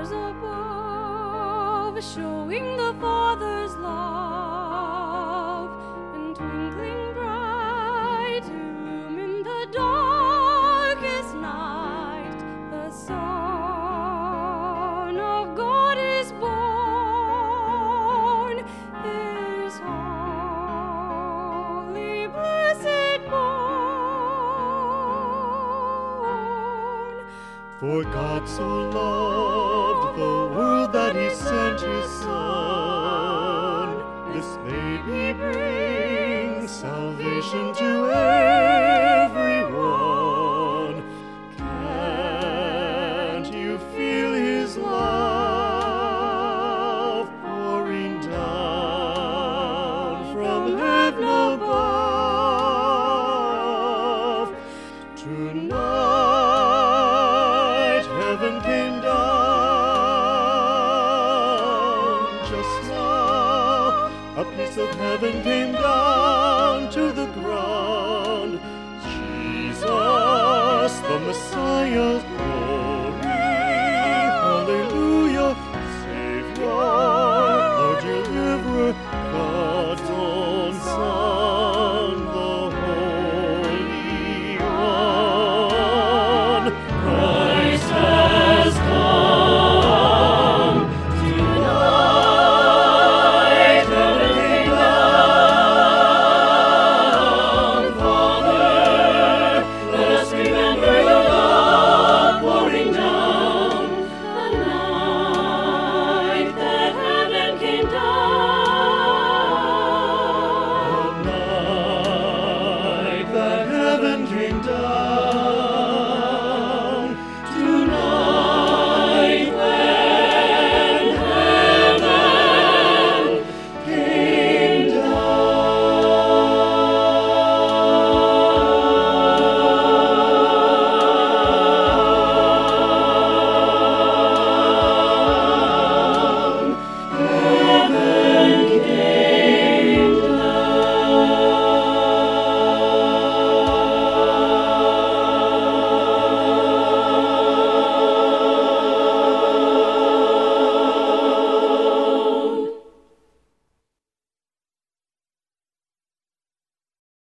stars above, showing the Father's love, and twinkling bright, illumine the darkest night. The Son of God is born, His holy, blessed born. For God so loved the world that He sent His Son. This baby brings salvation to everyone. Can't you feel His love pouring down from heaven above? Tonight heaven came down. Just now a piece of heaven came down to the ground. Jesus, the Messiah,